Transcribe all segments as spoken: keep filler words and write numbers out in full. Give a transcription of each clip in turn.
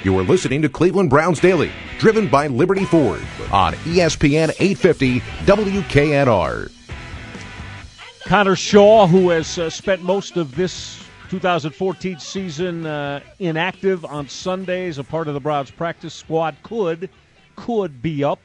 You are listening to Cleveland Browns Daily, driven by Liberty Ford on E S P N eight fifty W K N R. Connor Shaw, who has uh, spent most of this two thousand fourteen season uh, inactive on Sundays, a part of the Browns practice squad, could could be up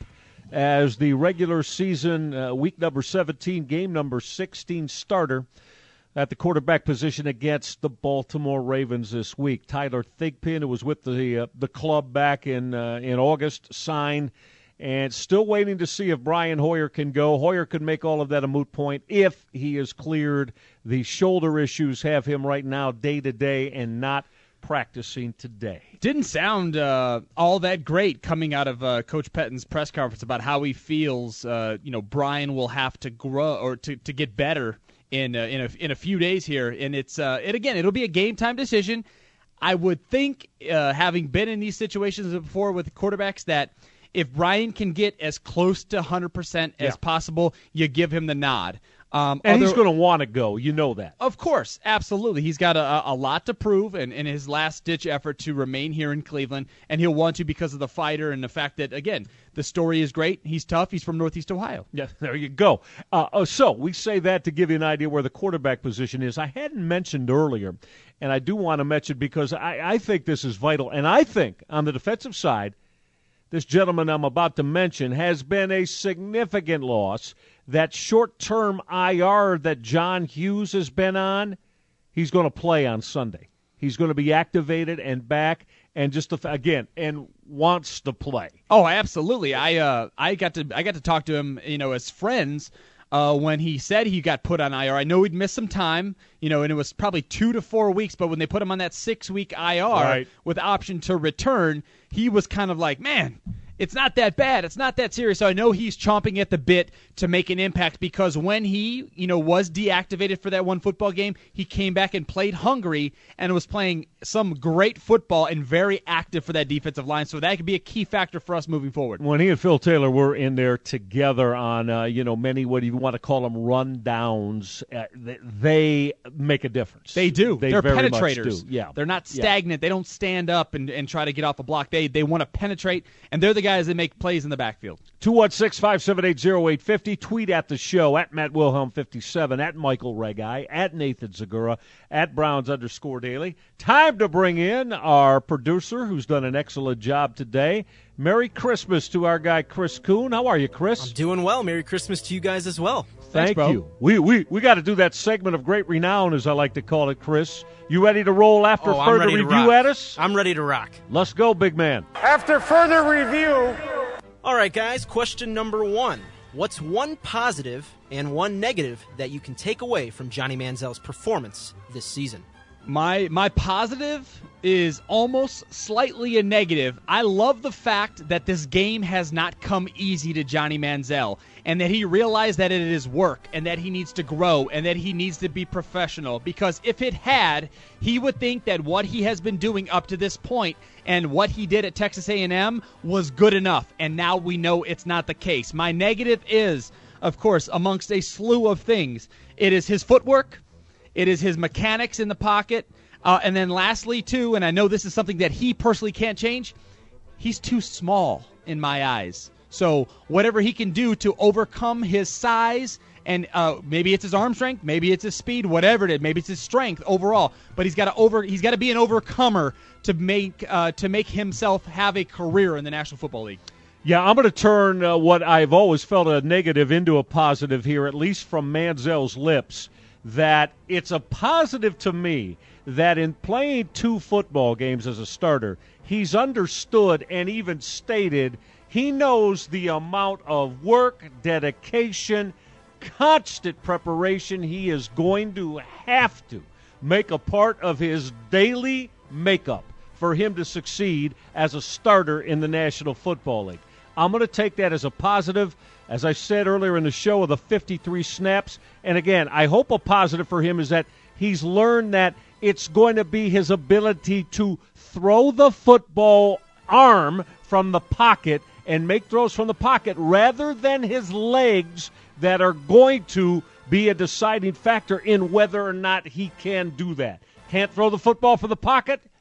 as the regular season uh, week number seventeen, game number sixteen starter at the quarterback position against the Baltimore Ravens this week. Tyler Thigpen, who was with the uh, the club back in uh, in August, signed, and still waiting to see if Brian Hoyer can go. Hoyer could make all of that a moot point if he is cleared. The shoulder issues have him right now day-to-day and not practicing today. Didn't sound uh, all that great coming out of uh, Coach Pettin's press conference about how he feels. Uh, you know, Brian will have to grow or to, to get better in uh, in a in a few days here, and it's uh, and again, it'll be a game time decision. I would think, uh, having been in these situations before with quarterbacks, that if Brian can get as close to one hundred percent as yeah. possible, you give him the nod. Um, and other, he's going to want to go. You know that. Of course. Absolutely. He's got a, a lot to prove in, in his last-ditch effort to remain here in Cleveland, and he'll want to because of the fighter and the fact that, again, the story is great. He's tough. He's from Northeast Ohio. Yeah, there you go. Uh, so we say that to give you an idea where the quarterback position is. I hadn't mentioned earlier, and I do want to mention because I, I think this is vital, and I think on the defensive side, this gentleman I'm about to mention has been a significant loss. That short-term I R that John Hughes has been on, he's going to play on Sunday. He's going to be activated and back, and just to, again, and wants to play. Oh, absolutely. I uh, I got to I got to talk to him, you know, as friends uh, when he said he got put on I R. I know he'd missed some time, you know, and it was probably two to four weeks. But when they put him on that six-week I R right. with option to return, he was kind of like, man, it's not that bad. It's not that serious. So I know he's chomping at the bit to make an impact because when he, you know, was deactivated for that one football game, he came back and played hungry and was playing some great football and very active for that defensive line. So that could be a key factor for us moving forward. When he and Phil Taylor were in there together on, uh, you know, many, what do you want to call them, rundowns, uh, they, they make a difference. They do. They They're very penetrators. Much do. Yeah. They're not stagnant. Yeah. They don't stand up and, and try to get off a block. They, they want to penetrate, and they're the guys that make plays in the backfield. two one six, five seven eight, zero eight five zero. Tweet at the show, at Matt Wilhelm fifty-seven, at Michael Regai, at Nathan Zagura, at Browns underscore daily. Time to bring in our producer who's done an excellent job today. Merry Christmas to our guy Chris Kuhn. How are you, Chris? I'm doing well. Merry Christmas to you guys as well. Thank Thanks, bro. you. We we we got to do that segment of great renown, as I like to call it, Chris. You ready to roll after oh, further review review at us? I'm ready to rock. Let's go, big man. After further review. All right, guys, question number one. What's one positive and one negative that you can take away from Johnny Manziel's performance this season? My my positive is almost slightly a negative. I love the fact that this game has not come easy to Johnny Manziel, and that he realized that it is work, and that he needs to grow, and that he needs to be professional. Because if it had, he would think that what he has been doing up to this point and what he did at Texas A and M was good enough, and now we know it's not the case. My negative is, of course, amongst a slew of things, it is his footwork, it is his mechanics in the pocket, uh, and then lastly, too, and I know this is something that he personally can't change, he's too small in my eyes. So whatever he can do to overcome his size, and uh, maybe it's his arm strength, maybe it's his speed, whatever it is, maybe it's his strength overall, but he's got to over he's got to be an overcomer to make uh, to make himself have a career in the National Football League. Yeah, I'm going to turn uh, what I've always felt a negative into a positive here, at least from Manziel's lips, that it's a positive to me that in playing two football games as a starter, he's understood and even stated he knows the amount of work, dedication, constant preparation he is going to have to make a part of his daily makeup for him to succeed as a starter in the National Football League. I'm going to take that as a positive. As I said earlier in the show, of the fifty-three snaps. And again, I hope a positive for him is that he's learned that it's going to be his ability to throw the football arm from the pocket and make throws from the pocket rather than his legs that are going to be a deciding factor in whether or not he can do that. Can't throw the football from the pocket?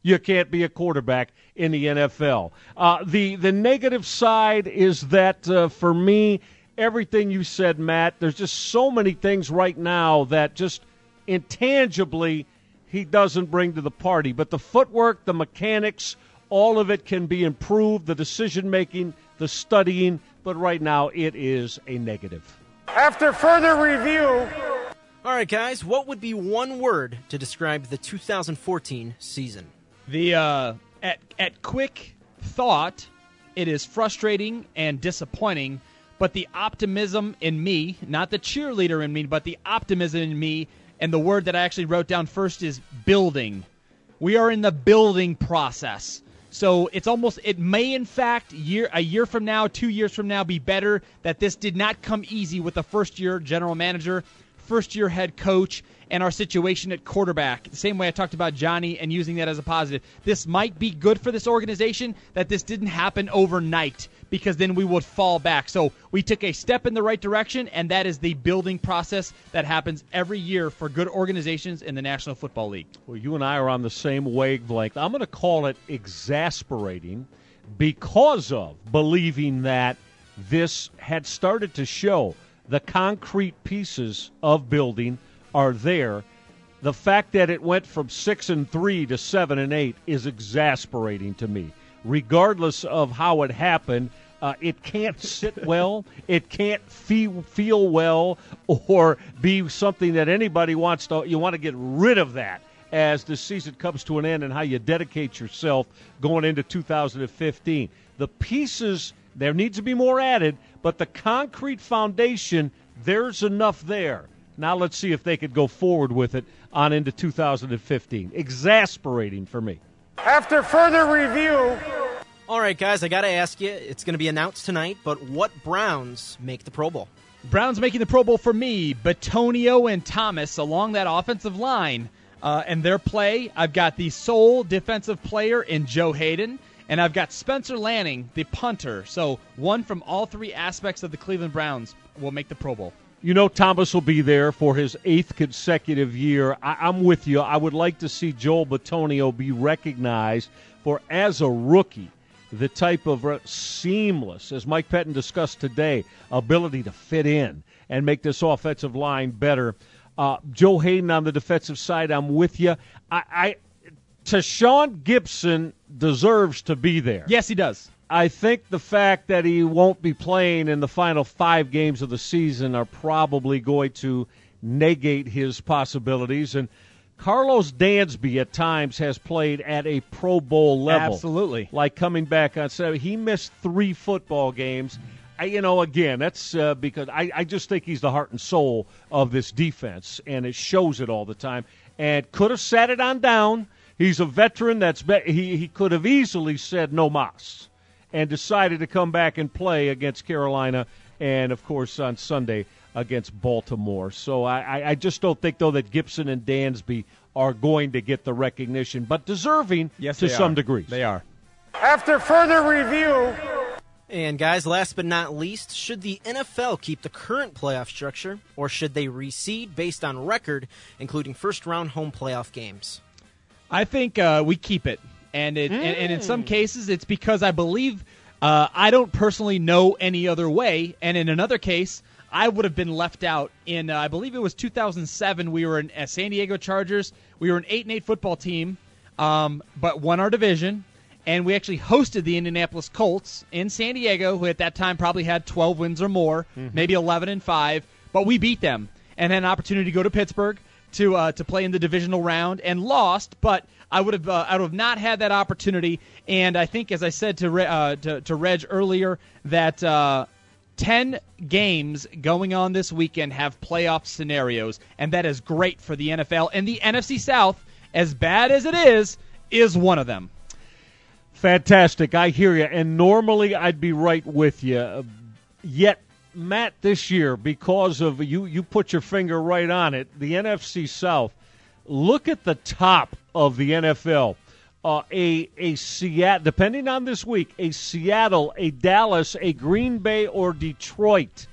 you can't be a quarterback in the N F L. Uh, the, the negative side is that, uh, for me, everything you said, Matt, there's just so many things right now that just intangibly he doesn't bring to the party. But the footwork, the mechanics, all of it can be improved, the decision-making, the studying, but right now it is a negative. After further review... All right, guys, what would be one word to describe the two thousand fourteen season? The uh, at at quick thought, it is frustrating and disappointing, but the optimism in me, not the cheerleader in me, but the optimism in me, and the word that I actually wrote down first is building. We are in the building process. So it's almost, it may in fact, year a year from now, two years from now, be better that this did not come easy with the first-year general manager, first-year head coach, and our situation at quarterback. The same way I talked about Johnny and using that as a positive. This might be good for this organization that this didn't happen overnight, because then we would fall back. So we took a step in the right direction, and that is the building process that happens every year for good organizations in the National Football League. Well, you and I are on the same wavelength. I'm going to call it exasperating because of believing that this had started to show the concrete pieces of building are there. The fact that it went from six and three to seven and eight is exasperating to me. Regardless of how it happened, uh, it can't sit well. It can't feel feel well, or be something that anybody wants to. You want to get rid of that as the season comes to an end, and how you dedicate yourself going into two thousand fifteen. The pieces, there needs to be more added, but the concrete foundation, there's enough there. Now let's see if they could go forward with it on into two thousand fifteen. Exasperating for me. After further review... All right, guys, I got to ask you, it's going to be announced tonight, but what Browns make the Pro Bowl? Browns making the Pro Bowl for me, Bitonio and Thomas along that offensive line. Uh, and their play, I've got the sole defensive player in Joe Hayden, and I've got Spencer Lanning, the punter. So one from all three aspects of the Cleveland Browns will make the Pro Bowl. You know Thomas will be there for his eighth consecutive year. I, I'm with you. I would like to see Joel Bitonio be recognized for, as a rookie, the type of uh, seamless, as Mike Pettin discussed today, ability to fit in and make this offensive line better. Uh, Joe Hayden on the defensive side, I'm with you. I, I Tashaun Gibson deserves to be there. Yes, he does. I think the fact that he won't be playing in the final five games of the season are probably going to negate his possibilities. And Carlos Dansby at times has played at a Pro Bowl level. Absolutely. Like coming back on Saturday. He missed three football games. I, you know, again, that's uh, because I, I just think he's the heart and soul of this defense, and it shows it all the time. And could have sat it on down. He's a veteran. That's be- he, he could have easily said no mas, and decided to come back and play against Carolina and, of course, on Sunday against Baltimore. So I, I just don't think, though, that Gibson and Dansby are going to get the recognition, but deserving yes, to some are. degree. They are. After further review... And, guys, last but not least, should the N F L keep the current playoff structure, or should they reseed based on record, including first-round home playoff games? I think uh, we keep it. And, it, mm. and and in some cases, it's because I believe uh, I don't personally know any other way. And in another case, I would have been left out. In uh, I believe it was two thousand seven. We were in uh, San Diego Chargers. We were an eight and eight football team, um, but won our division. And we actually hosted the Indianapolis Colts in San Diego, who at that time probably had twelve wins or more, mm-hmm. maybe eleven and five. But we beat them and had an opportunity to go to Pittsburgh to uh, to play in the divisional round and lost. But I would have uh, I would have not had that opportunity. And I think, as I said to uh, to, to Reg earlier, that uh, ten games going on this weekend have playoff scenarios, and that is great for the N F L. And the N F C South, as bad as it is, is one of them. Fantastic. I hear you. And normally I'd be right with you. Uh, yet, Matt, this year, because of you, you put your finger right on it, the N F C South, look at the top of the N F L. Uh, a a Seattle, depending on this week, a Seattle, a Dallas, a Green Bay, or Detroit.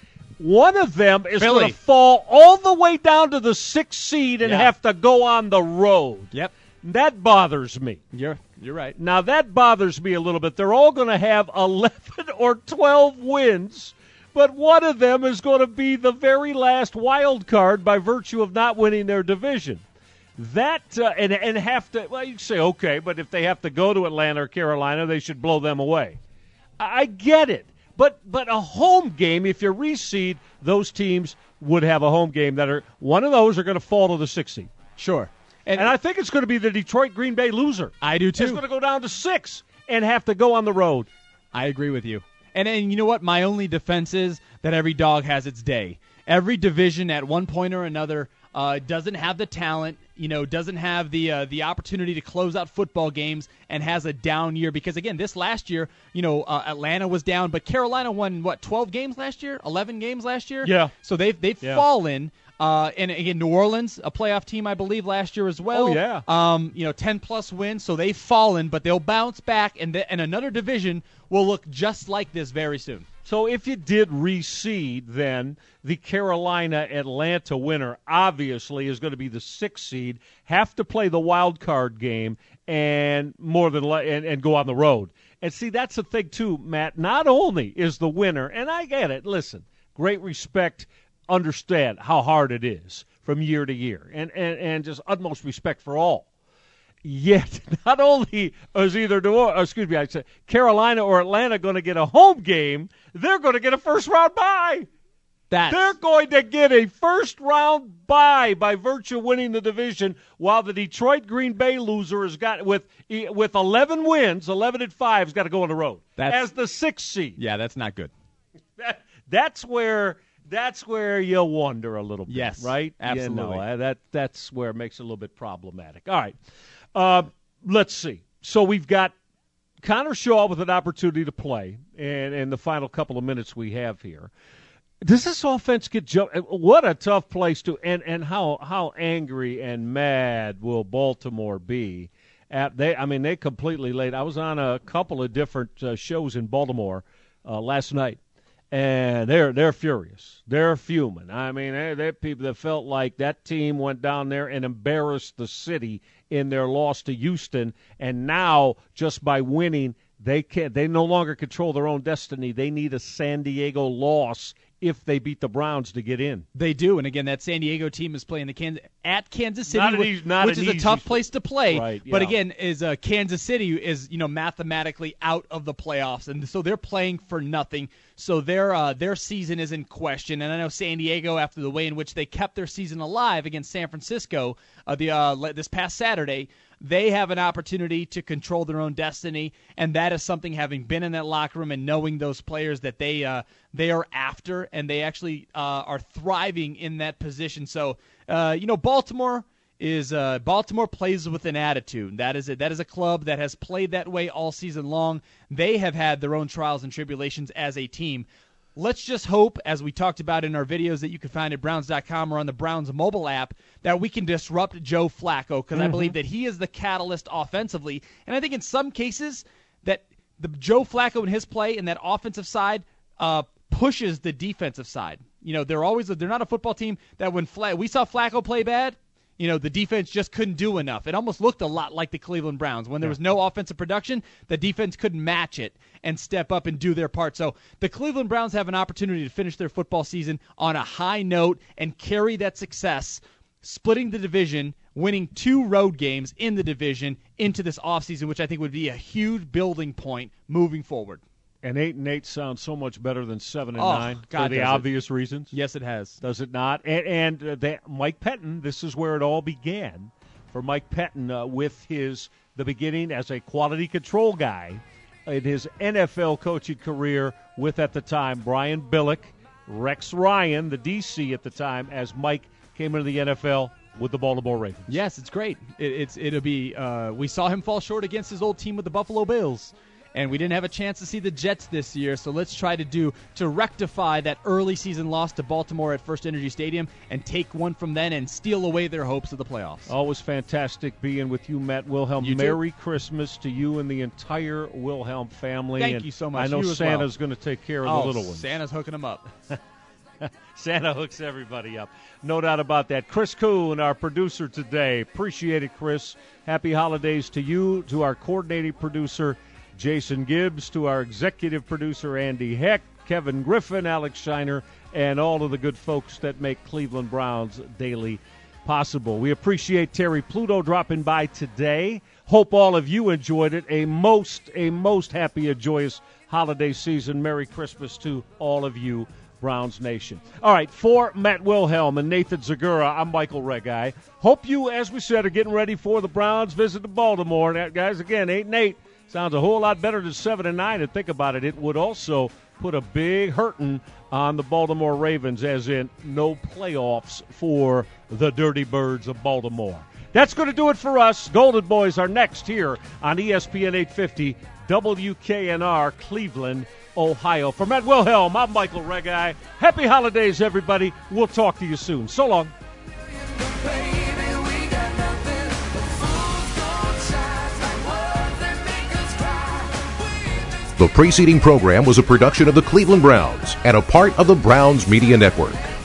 One of them is going to fall all the way down to the sixth seed and yeah. have to go on the road. Yep. That bothers me. You're you're right. Now, that bothers me a little bit. They're all going to have eleven or twelve wins, but one of them is going to be the very last wild card by virtue of not winning their division. That uh, and and have to, well, you can say, okay, but if they have to go to Atlanta or Carolina, they should blow them away. I, I get it. But but a home game, if you reseed, those teams would have a home game that are, one of those are going to fall to the sixth seed. Sure. And, and I think it's going to be the Detroit Green Bay loser. I do, too. It's going to go down to six and have to go on the road. I agree with you. And, and you know what? My only defense is that every dog has its day. Every division at one point or another uh, doesn't have the talent, you know, doesn't have the uh, the opportunity to close out football games and has a down year. Because, again, this last year, you know, uh, Atlanta was down, but Carolina won, what, twelve games last year? eleven games last year? Yeah. So they've, they've yeah. fallen. Uh, and again, New Orleans, a playoff team, I believe, last year as well. Oh, yeah. Um, you know, ten-plus wins, so they've fallen, but they'll bounce back, and, th- and another division will look just like this very soon. So if you did reseed, then the Carolina-Atlanta winner obviously is going to be the sixth seed, have to play the wild card game, and more than le- and, and go on the road. And see, that's the thing, too, Matt. Not only is the winner, and I get it, listen, great respect, understand how hard it is from year to year, and, and, and just utmost respect for all. Yet, not only is either New Orleans, excuse me, I said Carolina or Atlanta going to get a home game, they're going to get a first-round bye. That's... They're going to get a first-round bye by virtue of winning the division, while the Detroit Green Bay loser has got, with with eleven wins, eleven and five, has got to go on the road that's... as the sixth seed. Yeah, that's not good. That, that's where... That's where you wonder a little bit, yes, right? Absolutely. You know, that, that's where it makes it a little bit problematic. All right, uh, let's see. So we've got Connor Shaw with an opportunity to play in, in the final couple of minutes we have here. Does this offense get jumped? What a tough place to and and how how angry and mad will Baltimore be? At they, I mean, they completely laid. I was on a couple of different uh, shows in Baltimore uh, last night. And they're they're furious. They're fuming. I mean, they're, they're people that felt like that team went down there and embarrassed the city in their loss to Houston, and now just by winning, they can't. They no longer control their own destiny. They need a San Diego loss if they beat the Browns to get in. They do, and again, that San Diego team is playing the Kansas at Kansas City, Not which, easy, not which is easy, a tough place to play. Right, yeah. But again, is uh, Kansas City is you know mathematically out of the playoffs, and so they're playing for nothing. So their uh, their season is in question. And I know San Diego, after the way in which they kept their season alive against San Francisco uh, the uh, this past Saturday, they have an opportunity to control their own destiny, and that is something, having been in that locker room and knowing those players, that they uh, they are after, and they actually uh, are thriving in that position. So, uh, you know, Baltimore is uh, Baltimore plays with an attitude. That is it. That is a club that has played that way all season long. They have had their own trials and tribulations as a team. Let's just hope, as we talked about in our videos that you can find at Browns dot com or on the Browns mobile app, that we can disrupt Joe Flacco, because mm-hmm. I believe that he is the catalyst offensively. And I think in some cases that the Joe Flacco and his play in that offensive side uh, pushes the defensive side. You know, they're always they're not a football team that when Fla- we saw Flacco play bad, you know, the defense just couldn't do enough. It almost looked a lot like the Cleveland Browns. When there was no offensive production, the defense couldn't match it and step up and do their part. So the Cleveland Browns have an opportunity to finish their football season on a high note and carry that success, splitting the division, winning two road games in the division into this offseason, which I think would be a huge building point moving forward. And eight and eight sounds so much better than seven and oh, nine God, for the obvious it. reasons. Yes, it has. Does it not? And, and uh, they, Mike Pettin, this is where it all began for Mike Pettin uh, with his the beginning as a quality control guy in his N F L coaching career with, at the time, Brian Billick, Rex Ryan, the D C at the time, as Mike came into the N F L with the Baltimore Ravens. Yes, it's great. It, it's it'll be. Uh, we saw him fall short against his old team with the Buffalo Bills. And we didn't have a chance to see the Jets this year, so let's try to do to rectify that early season loss to Baltimore at First Energy Stadium and take one from then and steal away their hopes of the playoffs. Always fantastic being with you, Matt Wilhelm. You Merry too. Christmas to you and the entire Wilhelm family. Thank and you so much. I know You as Santa's well. going to take care of oh, the little ones. Santa's hooking them up. Santa hooks everybody up. No doubt about that. Chris Kuhn, our producer today. Appreciate it, Chris. Happy holidays to you, to our coordinating producer, Jason Gibbs, to our executive producer, Andy Heck, Kevin Griffin, Alex Shiner, and all of the good folks that make Cleveland Browns Daily possible. We appreciate Terry Pluto dropping by today. Hope all of you enjoyed it. A most, a most happy and joyous holiday season. Merry Christmas to all of you, Browns Nation. All right, for Matt Wilhelm and Nathan Zagura, I'm Michael Regai. Hope you, as we said, are getting ready for the Browns visit to Baltimore. That, guys, again, eight and eight sounds a whole lot better than seven and nine. And think about it, it would also put a big hurting on the Baltimore Ravens, as in no playoffs for the Dirty Birds of Baltimore. That's going to do it for us. Golden Boys are next here on E S P N eight fifty W K N R, Cleveland, Ohio. For Matt Wilhelm, I'm Michael Regai. Happy holidays, everybody. We'll talk to you soon. So long. The preceding program was a production of the Cleveland Browns and a part of the Browns Media Network.